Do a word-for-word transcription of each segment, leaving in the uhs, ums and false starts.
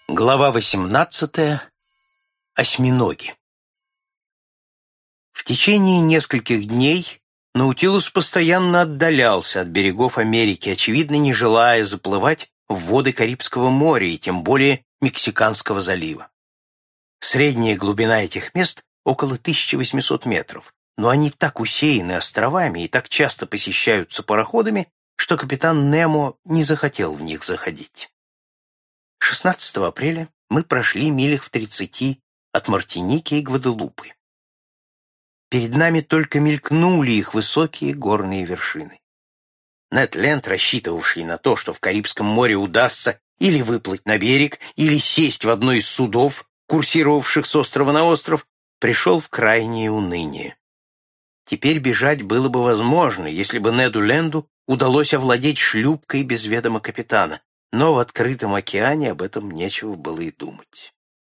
Глава восемнадцатая. Осьминоги. В течение нескольких дней Наутилус постоянно отдалялся от берегов Америки, очевидно, не желая заплывать в воды Карибского моря и тем более Мексиканского залива. Средняя глубина этих мест около тысячи восьмисот метров, но они так усеяны островами и так часто посещаются пароходами, что капитан Немо не захотел в них заходить. шестнадцатого апреля мы прошли милях в тридцати от Мартиники и Гваделупы. Перед нами только мелькнули их высокие горные вершины. Нед Ленд, рассчитывавший на то, что в Карибском море удастся или выплыть на берег, или сесть в одно из судов, курсировавших с острова на остров, пришел в крайнее уныние. Теперь бежать было бы возможно, если бы Неду Ленду удалось овладеть шлюпкой без ведома капитана, но в открытом океане об этом нечего было и думать.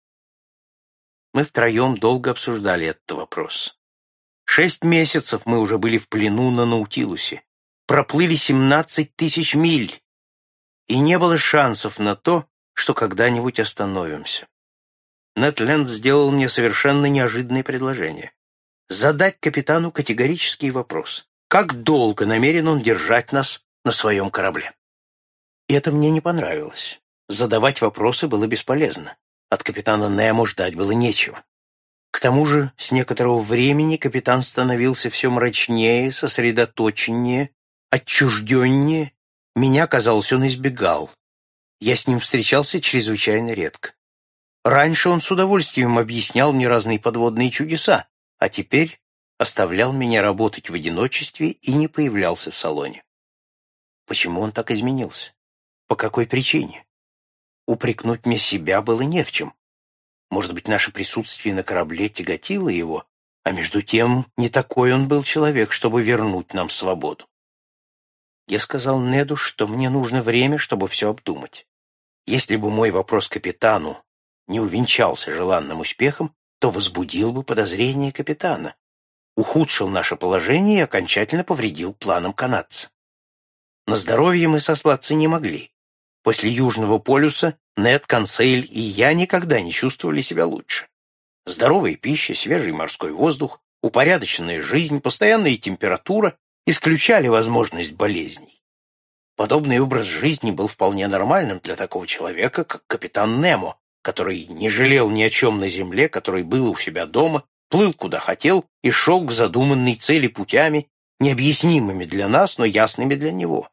Мы втроем долго обсуждали этот вопрос. Шесть месяцев мы уже были в плену на Наутилусе, проплыли семнадцать тысяч миль, и не было шансов на то, что когда-нибудь остановимся. Нед Ленд сделал мне совершенно неожиданное предложение. Задать капитану категорический вопрос: как долго намерен он держать нас на своем корабле? И это мне не понравилось. Задавать вопросы было бесполезно. От капитана Немо ждать было нечего. К тому же, с некоторого времени капитан становился все мрачнее, сосредоточеннее, отчужденнее. Меня, казалось, он избегал. Я с ним встречался чрезвычайно редко. Раньше он с удовольствием объяснял мне разные подводные чудеса, а теперь оставлял меня работать в одиночестве и не появлялся в салоне. Почему он так изменился? По какой причине? Упрекнуть мне себя было не в чем. Может быть, наше присутствие на корабле тяготило его, а между тем не такой он был человек, чтобы вернуть нам свободу. Я сказал Неду, что мне нужно время, чтобы все обдумать. Если бы мой вопрос капитану не увенчался желанным успехом, то возбудил бы подозрение капитана, ухудшил наше положение и окончательно повредил планам канадца. На здоровье мы сослаться не могли. После Южного полюса Нед, Консейль и я никогда не чувствовали себя лучше. Здоровая пища, свежий морской воздух, упорядоченная жизнь, постоянная температура исключали возможность болезней. Подобный образ жизни был вполне нормальным для такого человека, как капитан Немо, который не жалел ни о чем на земле, который был у себя дома, плыл куда хотел и шел к задуманной цели путями, необъяснимыми для нас, но ясными для него.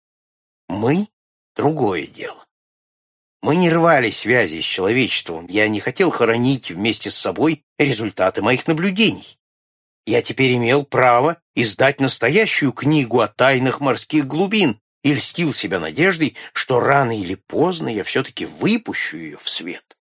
Мы — другое дело. Мы не рвали связи с человечеством, я не хотел хоронить вместе с собой результаты моих наблюдений. Я теперь имел право издать настоящую книгу о тайнах морских глубин и льстил себя надеждой, что рано или поздно я все-таки выпущу ее в свет.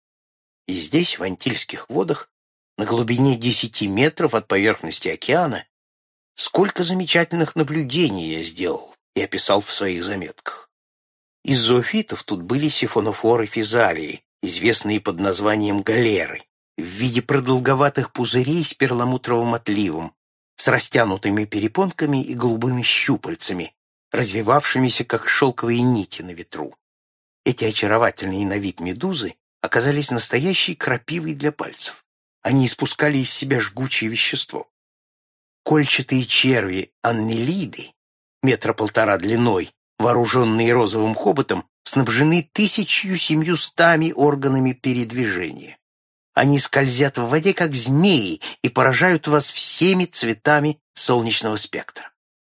И здесь, в Антильских водах, на глубине десяти метров от поверхности океана, сколько замечательных наблюдений я сделал и описал в своих заметках. Из зоофитов тут были сифонофоры физалии, известные под названием галеры, в виде продолговатых пузырей с перламутровым отливом, с растянутыми перепонками и голубыми щупальцами, развивавшимися как шелковые нити на ветру. Эти очаровательные на вид медузы оказались настоящей крапивой для пальцев. Они испускали из себя жгучее вещество. Кольчатые черви аннелиды, метра полтора длиной, вооруженные розовым хоботом, снабжены тысячью семьюстами органами передвижения. Они скользят в воде, как змеи, и поражают вас всеми цветами солнечного спектра.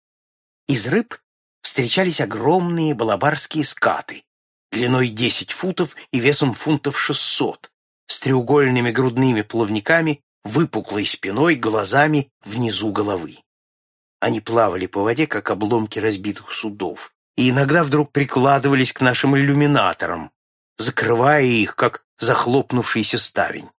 Из рыб встречались огромные балабарские скаты, длиной десять футов и весом фунтов шестьсот, с треугольными грудными плавниками, выпуклой спиной, глазами внизу головы. Они плавали по воде, как обломки разбитых судов, и иногда вдруг прикладывались к нашим иллюминаторам, закрывая их, как захлопнувшийся ставень.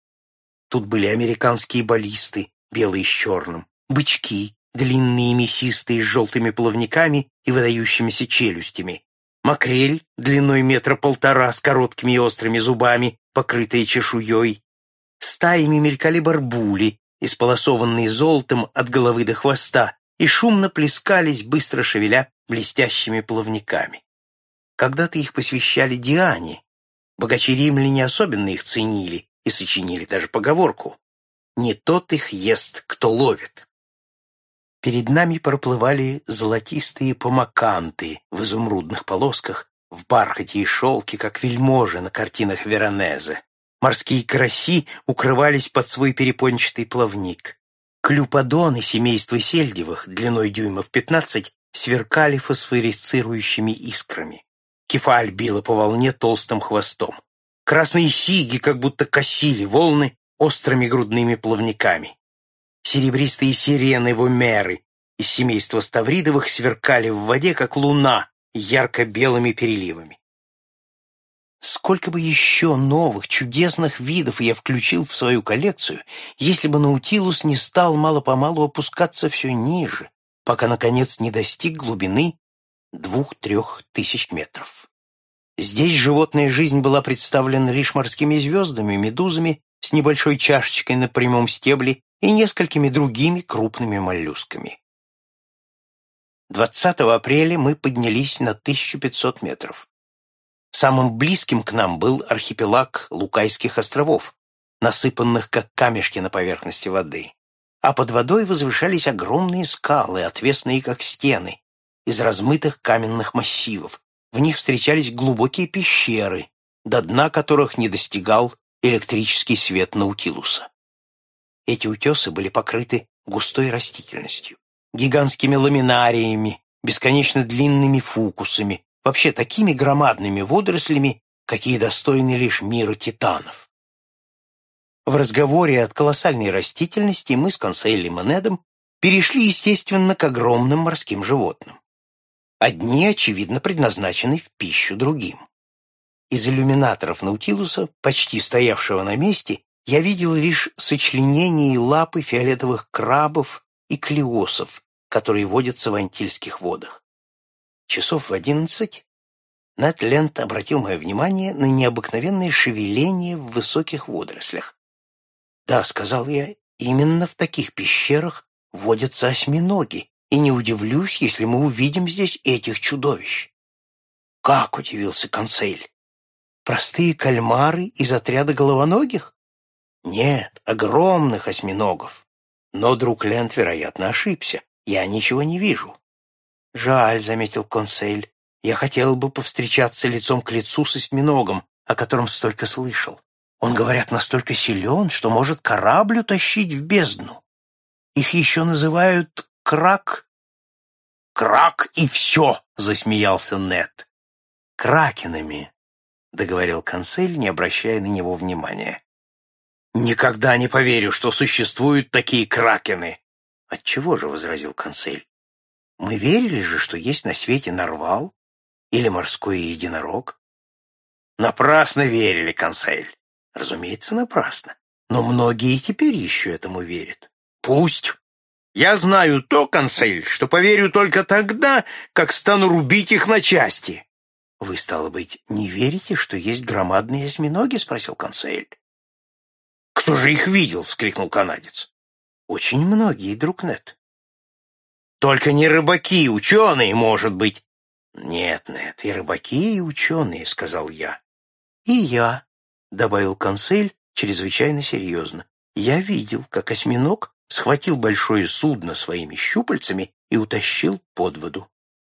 Тут были американские баллисты, белые с черным, бычки, длинные мясистые с желтыми плавниками и выдающимися челюстями, макрель длиной метра полтора с короткими и острыми зубами, покрытые чешуей. Стаями мелькали барбули, исполосованные золотом от головы до хвоста, и шумно плескались, быстро шевеля блестящими плавниками. Когда-то их посвящали Диане, Богачи-римляне особенно их ценили и сочинили даже поговорку: «Не тот их ест, кто ловит». Перед нами проплывали золотистые помаканты в изумрудных полосках, в бархате и шелке, как вельможи на картинах Веронезе. Морские караси укрывались под свой перепончатый плавник. Клюподоны семейства сельдевых, длиной дюймов пятнадцать, сверкали фосфорицирующими искрами. Кефаль била по волне толстым хвостом. Красные сиги как будто косили волны острыми грудными плавниками. Серебристые сирены вомеры из семейства ставридовых сверкали в воде, как луна, ярко-белыми переливами. Сколько бы еще новых, чудесных видов я включил в свою коллекцию, если бы Наутилус не стал мало-помалу опускаться все ниже, пока, наконец, не достиг глубины двух-трех тысяч метров. Здесь животная жизнь была представлена лишь морскими звездами, медузами с небольшой чашечкой на прямом стебле и несколькими другими крупными моллюсками. двадцатого апреля мы поднялись на тысячу пятьсот метров. Самым близким к нам был архипелаг Лукайских островов, насыпанных как камешки на поверхности воды, а под водой возвышались огромные скалы, отвесные как стены, из размытых каменных массивов. В них встречались глубокие пещеры, до дна которых не достигал электрический свет Наутилуса. Эти утесы были покрыты густой растительностью, гигантскими ламинариями, бесконечно длинными фукусами, вообще такими громадными водорослями, какие достойны лишь мира титанов. В разговоре от колоссальной растительности мы с Консейлем и Недом перешли, естественно, к огромным морским животным. Одни, очевидно, предназначены в пищу другим. Из иллюминаторов Наутилуса, почти стоявшего на месте, я видел лишь сочленения и лапы фиолетовых крабов и клеосов, которые водятся в Антильских водах. Часов в одиннадцать Нед Ленд обратил мое внимание на необыкновенное шевеление в высоких водорослях. «Да», — сказал я, — «именно в таких пещерах водятся осьминоги, и не удивлюсь, если мы увидим здесь этих чудовищ». «Как?» — удивился Консейль. «Простые кальмары из отряда головоногих?» «Нет, огромных осьминогов. Но друг Ленд, вероятно, ошибся. Я ничего не вижу». «Жаль», — заметил Консейль. «Я хотел бы повстречаться лицом к лицу с осьминогом, о котором столько слышал. Он, говорят, настолько силен, что может корабль утащить в бездну. Их еще называют крак...» «Крак и все!» — засмеялся Нед. «Кракенами», — договорил Консейль, не обращая на него внимания. «Никогда не поверю, что существуют такие кракены!» «Отчего же?» — возразил Консейль. «Мы верили же, что есть на свете нарвал или морской единорог». «Напрасно верили, Консейль». «Разумеется, напрасно. Но многие и теперь еще этому верят». «Пусть. Я знаю то, Консейль, что поверю только тогда, как стану рубить их на части». «Вы, стало быть, не верите, что есть громадные осьминоги?» — спросил Консейль. «Кто же их видел?» — вскрикнул канадец. «Очень многие, друг Нед». «Только не рыбаки, ученые, может быть». «Нет, Нед, и рыбаки, и ученые», — сказал я. «И я», — добавил Консейль чрезвычайно серьезно. «Я видел, как осьминог схватил большое судно своими щупальцами и утащил под воду».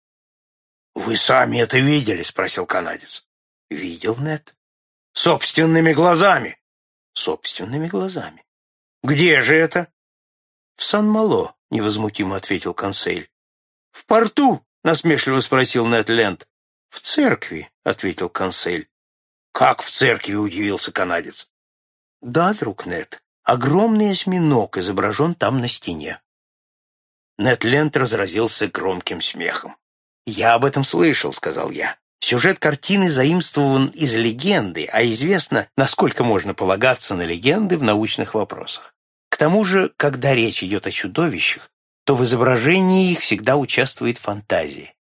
«Вы сами это видели?» — спросил канадец. «Видел, Нед». «Собственными глазами?» «Собственными глазами». «Где же это?» «В Сан-Мало», — невозмутимо ответил Консейль. «В порту?» — насмешливо спросил Нед Ленд. «В церкви», — ответил Консейль. «Как в церкви?» — удивился канадец. «Да, друг Нед, огромный осьминог изображен там на стене». Нед Ленд разразился громким смехом. «Я об этом слышал», — сказал я. «Сюжет картины заимствован из легенды, а известно, насколько можно полагаться на легенды в научных вопросах. К тому же, когда речь идет о чудовищах, то в изображении их всегда участвует фантазия.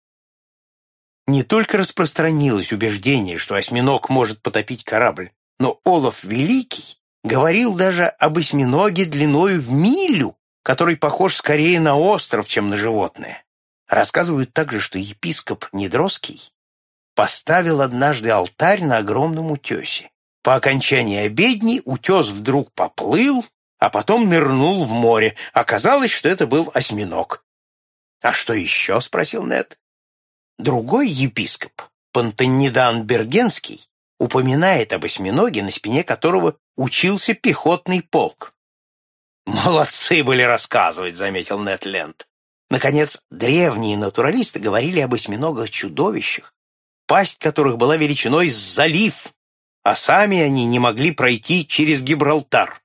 Не только распространилось убеждение, что осьминог может потопить корабль, но Олаф Великий говорил даже об осьминоге длиною в милю, который похож скорее на остров, чем на животное. Рассказывают также, что епископ Недроский поставил однажды алтарь на огромном утесе. По окончании обедни утес вдруг поплыл, а потом нырнул в море. Оказалось, что это был осьминог. «А что еще?» — спросил Нед. Другой епископ, Пантенидан Бергенский, упоминает об осьминоге, на спине которого учился пехотный полк. «Молодцы были рассказывать», — заметил Нед Ленд. Наконец, древние натуралисты говорили об осьминогах-чудовищах, пасть которых была величиной с залив, а сами они не могли пройти через Гибралтар.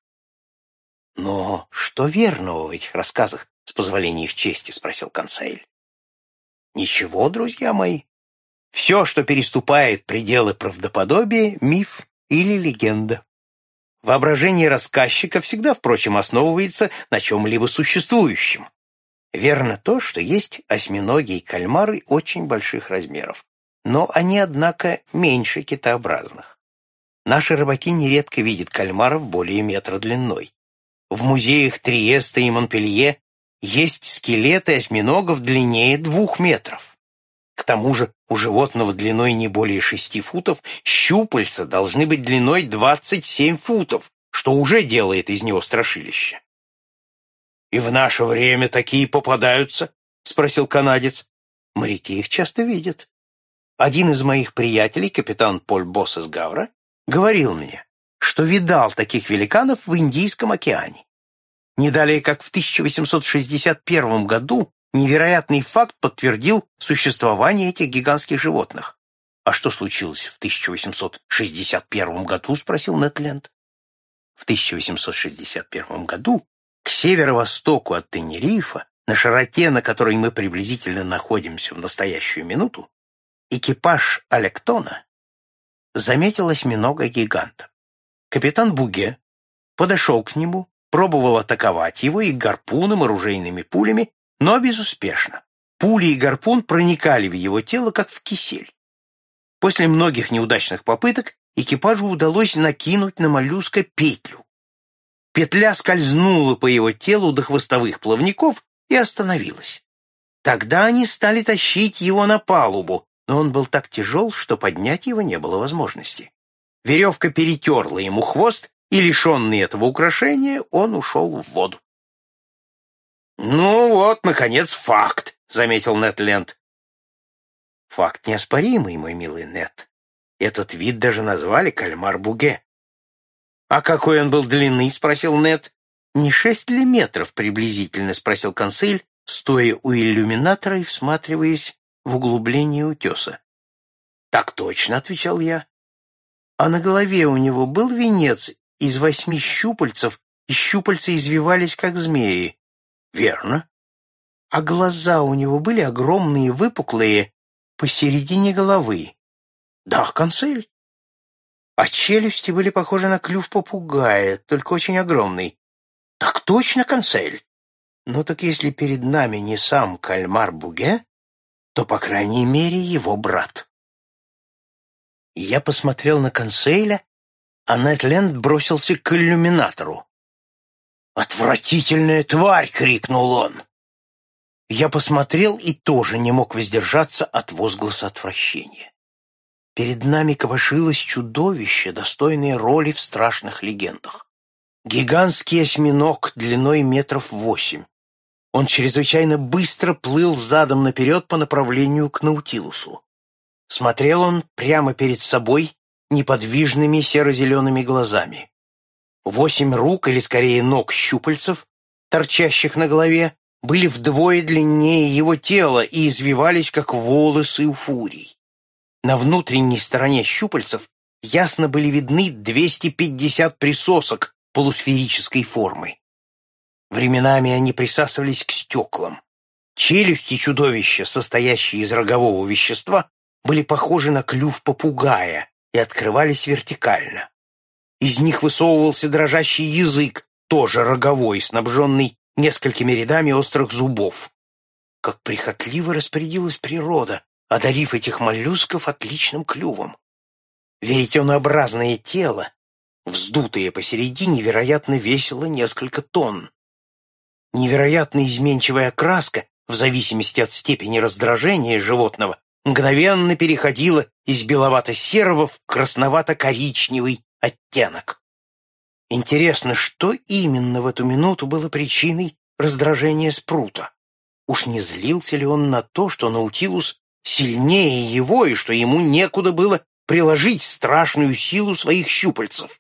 «Но что верного в этих рассказах, с позволения их чести?» — спросил Консель. «Ничего, друзья мои. Все, что переступает пределы правдоподобия, миф или легенда. Воображение рассказчика всегда, впрочем, основывается на чем-либо существующем. Верно то, что есть осьминоги и кальмары очень больших размеров, но они, однако, меньше китообразных. Наши рыбаки нередко видят кальмаров более метра длиной. В музеях Триеста и Монпелье есть скелеты осьминогов длиннее двух метров. К тому же у животного длиной не более шести футов щупальца должны быть длиной двадцать семь футов, что уже делает из него страшилище. «И в наше время такие попадаются?» — спросил канадец. «Моряки их часто видят. Один из моих приятелей, капитан Поль Босс из Гавра, говорил мне, что видал таких великанов в Индийском океане. Не далее, как в тысяча восемьсот шестьдесят первом году невероятный факт подтвердил существование этих гигантских животных. «А что случилось в тысяча восемьсот шестьдесят первом году?» — спросил Нед Ленд. В тысяча восемьсот шестьдесят первом году к северо-востоку от Тенерифа, на широте, на которой мы приблизительно находимся в настоящую минуту, экипаж Алектона заметил осьминога-гиганта. Капитан Буге подошел к нему, пробовал атаковать его и гарпуном, оружейными пулями, но безуспешно. Пули и гарпун проникали в его тело, как в кисель. После многих неудачных попыток экипажу удалось накинуть на моллюска петлю. Петля скользнула по его телу до хвостовых плавников и остановилась. Тогда они стали тащить его на палубу, но он был так тяжел, что поднять его не было возможности. Веревка перетерла ему хвост, и, лишенный этого украшения, он ушел в воду. «Ну вот, наконец, факт», — заметил Нед Ленд. «Факт неоспоримый, мой милый Нед. Этот вид даже назвали кальмар-буге». «А какой он был длины?» — спросил Нед. «Не шесть ли метров приблизительно?» — спросил Консель, стоя у иллюминатора и всматриваясь в углубление утеса. «Так точно», — отвечал я. «А на голове у него был венец из восьми щупальцев, и щупальца извивались, как змеи?» «Верно». «А глаза у него были огромные, выпуклые, посередине головы?» «Да, Консель». «А челюсти были похожи на клюв попугая, только очень огромный?» «Так точно, Консель». «Ну так если перед нами не сам кальмар-буге, то, по крайней мере, его брат». Я посмотрел на Конселя, а Нед Ленд бросился к иллюминатору. «Отвратительная тварь!» — крикнул он. Я посмотрел и тоже не мог воздержаться от возгласа отвращения. Перед нами копошилось чудовище, достойное роли в страшных легендах. Гигантский осьминог длиной метров восемь. Он чрезвычайно быстро плыл задом наперед по направлению к Наутилусу. Смотрел он прямо перед собой неподвижными серо-зелеными глазами. Восемь рук, или скорее ног щупальцев, торчащих на голове, были вдвое длиннее его тела и извивались, как волосы у фурий. На внутренней стороне щупальцев ясно были видны двести пятьдесят присосок полусферической формы. Временами они присасывались к стеклам. Челюсти чудовища, состоящие из рогового вещества, были похожи на клюв попугая и открывались вертикально. Из них высовывался дрожащий язык, тоже роговой, снабженный несколькими рядами острых зубов. Как прихотливо распорядилась природа, одарив этих моллюсков отличным клювом. Веретенообразное тело, вздутое посередине, вероятно, весило несколько тонн. Невероятно изменчивая окраска, в зависимости от степени раздражения животного, мгновенно переходило из беловато-серого в красновато-коричневый оттенок. Интересно, что именно в эту минуту было причиной раздражения Спрута? Уж не злился ли он на то, что Наутилус сильнее его и что ему некуда было приложить страшную силу своих щупальцев?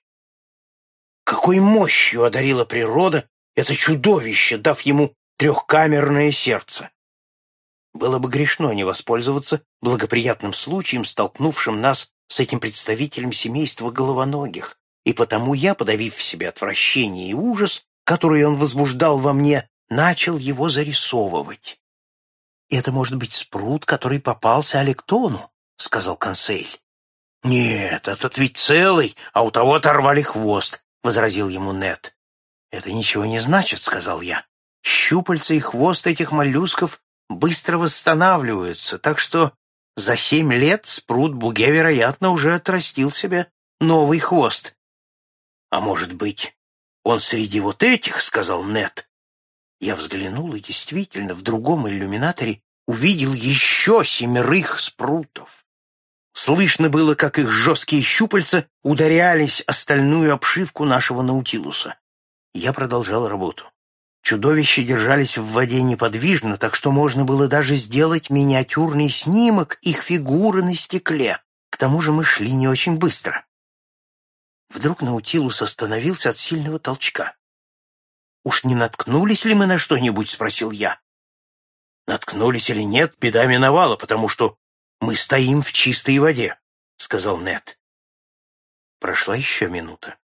Какой мощью одарила природа это чудовище, дав ему трехкамерное сердце? Было бы грешно не воспользоваться благоприятным случаем, столкнувшим нас с этим представителем семейства головоногих, и потому я, подавив в себе отвращение и ужас, который он возбуждал во мне, начал его зарисовывать. «Это может быть Спрут, который попался Алектону», — сказал Консель. «Нет, этот ведь целый, а у того оторвали хвост», — возразил ему Нед. «Это ничего не значит», — сказал я. «Щупальца и хвост этих моллюсков быстро восстанавливаются, так что за семь лет Спрут-Буге, вероятно, уже отрастил себе новый хвост». «А может быть, он среди вот этих?» — сказал Нед. Я взглянул и действительно в другом иллюминаторе увидел еще семерых спрутов. Слышно было, как их жесткие щупальца ударялись о стальную обшивку нашего Наутилуса. Я продолжал работу. Чудовища держались в воде неподвижно, так что можно было даже сделать миниатюрный снимок их фигуры на стекле. К тому же мы шли не очень быстро. Вдруг Наутилус остановился от сильного толчка. «Уж не наткнулись ли мы на что-нибудь?» — спросил я. «Наткнулись или нет, беда миновала, потому что мы стоим в чистой воде», — сказал Нед. Прошла еще минута.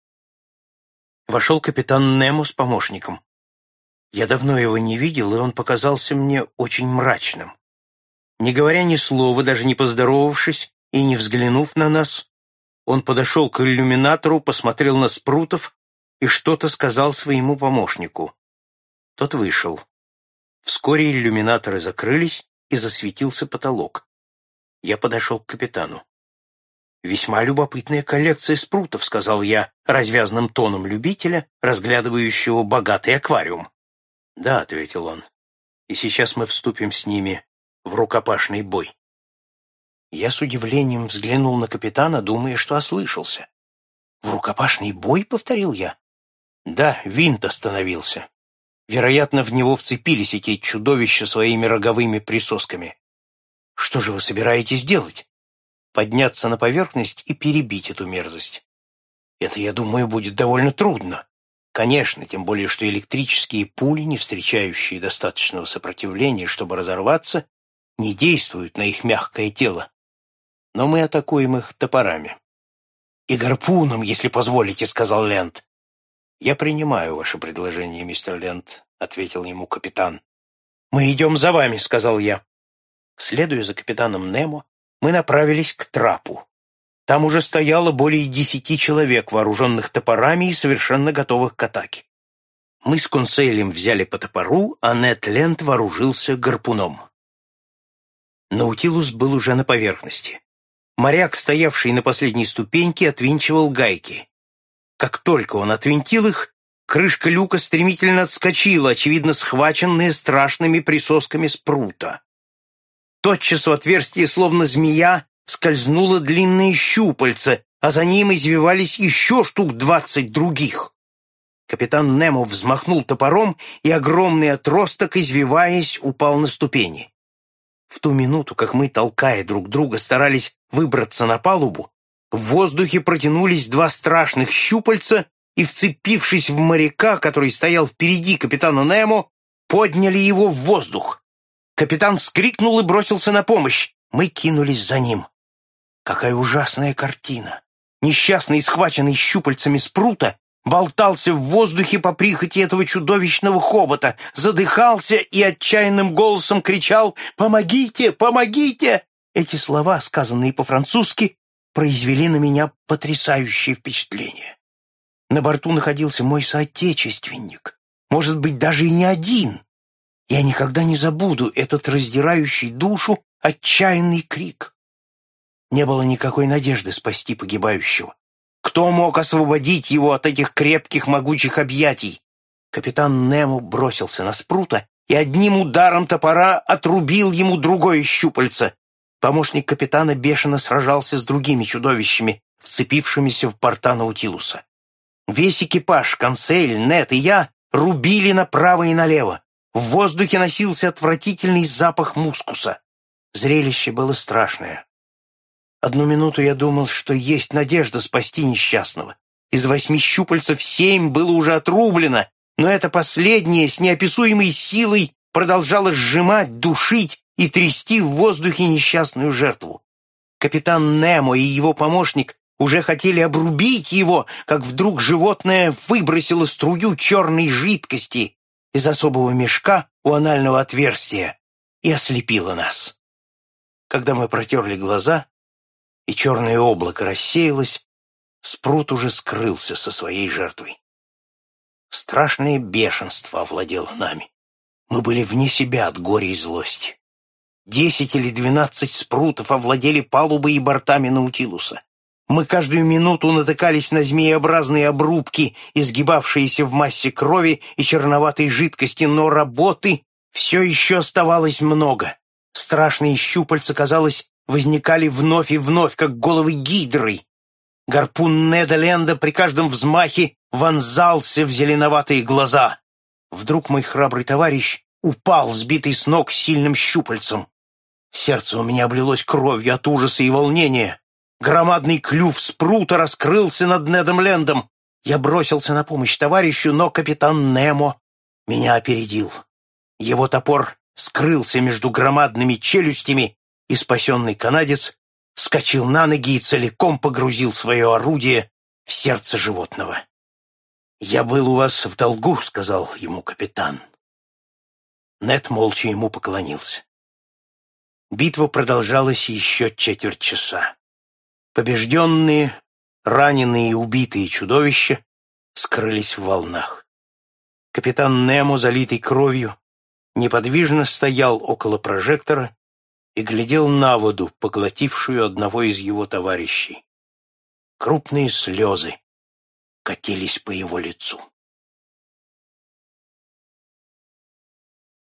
Вошел капитан Немо с помощником. Я давно его не видел, и он показался мне очень мрачным. Не говоря ни слова, даже не поздоровавшись и не взглянув на нас, он подошел к иллюминатору, посмотрел на спрутов и что-то сказал своему помощнику. Тот вышел. Вскоре иллюминаторы закрылись, и засветился потолок. Я подошел к капитану. «Весьма любопытная коллекция спрутов», — сказал я развязным тоном любителя, разглядывающего богатый аквариум. «Да», — ответил он, — «и сейчас мы вступим с ними в рукопашный бой». Я с удивлением взглянул на капитана, думая, что ослышался. «В рукопашный бой?» — повторил я. «Да, винт остановился. Вероятно, в него вцепились эти чудовища своими роговыми присосками. Что же вы собираетесь делать? Подняться на поверхность и перебить эту мерзость? Это, я думаю, будет довольно трудно. Конечно, тем более, что электрические пули, не встречающие достаточного сопротивления, чтобы разорваться, не действуют на их мягкое тело. Но мы атакуем их топорами. «И гарпуном, если позволите», — сказал Лэнд. «Я принимаю ваше предложение, мистер Лэнд», — ответил ему капитан. «Мы идем за вами», — сказал я. Следуя за капитаном Немо, мы направились к трапу. Там уже стояло более десяти человек, вооруженных топорами и совершенно готовых к атаке. Мы с Конселем взяли по топору, а Нед Ленд вооружился гарпуном. Наутилус был уже на поверхности. Моряк, стоявший на последней ступеньке, отвинчивал гайки. Как только он отвинтил их, крышка люка стремительно отскочила, очевидно, схваченная страшными присосками спрута. Тотчас в отверстие, словно змея, скользнуло длинное щупальце, а за ним извивались еще штук двадцать других. Капитан Немо взмахнул топором, и огромный отросток, извиваясь, упал на ступени. В ту минуту, как мы, толкая друг друга, старались выбраться на палубу, в воздухе протянулись два страшных щупальца и, вцепившись в моряка, который стоял впереди капитана Немо, подняли его в воздух. Капитан вскрикнул и бросился на помощь. Мы кинулись за ним. Какая ужасная картина! Несчастный, схваченный щупальцами спрута, болтался в воздухе по прихоти этого чудовищного хобота, задыхался и отчаянным голосом кричал «Помогите! Помогите!». Эти слова, сказанные по-французски, произвели на меня потрясающее впечатление. На борту находился мой соотечественник, может быть, даже и не один. Я никогда не забуду этот раздирающий душу отчаянный крик. Не было никакой надежды спасти погибающего. Кто мог освободить его от этих крепких, могучих объятий? Капитан Немо бросился на спрута и одним ударом топора отрубил ему другое щупальце. Помощник капитана бешено сражался с другими чудовищами, вцепившимися в борта Наутилуса. Весь экипаж, Консель, Нед и я рубили направо и налево. В воздухе носился отвратительный запах мускуса. Зрелище было страшное. Одну минуту я думал, что есть надежда спасти несчастного. Из восьми щупальцев семь было уже отрублено, но это последнее с неописуемой силой продолжало сжимать, душить и трясти в воздухе несчастную жертву. Капитан Немо и его помощник уже хотели обрубить его, как вдруг животное выбросило струю черной жидкости из особого мешка у анального отверстия и ослепило нас. Когда мы протерли глаза, и черное облако рассеялось, Спрут уже скрылся со своей жертвой. Страшное бешенство овладело нами. Мы были вне себя от горя и злости. Десять или двенадцать спрутов овладели палубой и бортами Наутилуса. Мы каждую минуту натыкались на змееобразные обрубки, изгибавшиеся в массе крови и черноватой жидкости, но работы все еще оставалось много. Страшные щупальца, казалось, возникали вновь и вновь, как головы гидры. Гарпун Неда Ленда при каждом взмахе вонзался в зеленоватые глаза. Вдруг мой храбрый товарищ упал, сбитый с ног сильным щупальцем. Сердце у меня облилось кровью от ужаса и волнения. Громадный клюв спрута раскрылся над Недом Лендом. Я бросился на помощь товарищу, но капитан Немо меня опередил. Его топор скрылся между громадными челюстями, и спасенный канадец вскочил на ноги и целиком погрузил свое орудие в сердце животного. «Я был у вас в долгу», — сказал ему капитан. Нед молча ему поклонился. Битва продолжалась еще четверть часа. Побежденные, раненые и убитые чудовища скрылись в волнах. Капитан Немо, залитый кровью, неподвижно стоял около прожектора и глядел на воду, поглотившую одного из его товарищей. Крупные слезы катились по его лицу.